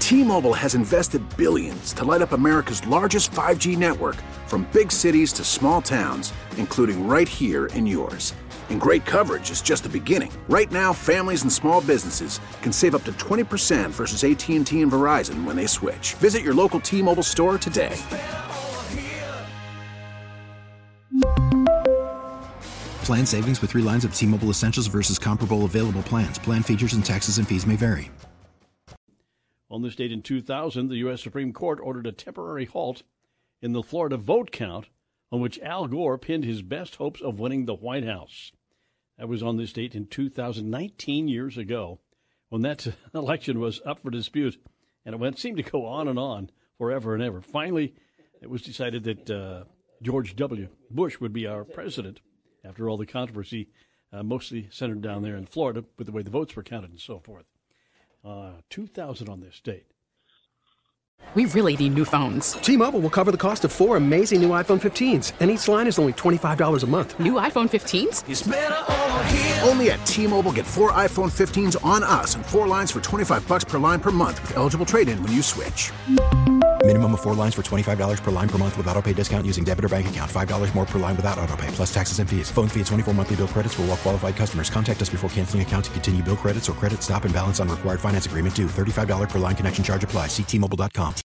T-Mobile has invested billions to light up America's largest 5G network, from big cities to small towns, including right here in yours. And great coverage is just the beginning. Right now, families and small businesses can save up to 20% versus AT&T and Verizon when they switch. Visit your local T-Mobile store today. Plan savings with 3 lines of T-Mobile Essentials versus comparable available plans. Plan features and taxes and fees may vary. On this date in 2000, the U.S. Supreme Court ordered a temporary halt in the Florida vote count on which Al Gore pinned his best hopes of winning the White House. That was on this date in 2019 years ago, when that election was up for dispute, and it seemed to go on forever and ever. Finally, it was decided that George W. Bush would be our president after all the controversy, mostly centered down there in Florida with the way the votes were counted and so forth. 2000 on this date. We really need new phones. T-Mobile will cover the cost of 4 amazing new iPhone 15s, and each line is only $25 a month. New iPhone 15s? It's better over here. Only at T-Mobile, get 4 iPhone 15s on us and 4 lines for $25 per line per month with eligible trade-in when you switch. Minimum of 4 lines for $25 per line per month with autopay discount using debit or bank account. $5 more per line without autopay, plus taxes and fees. Phone fee at 24 monthly bill credits for well-qualified customers. Contact us before canceling account to continue bill credits or credit stop and balance on required finance agreement due. $35 per line connection charge applies. See T-Mobile.com.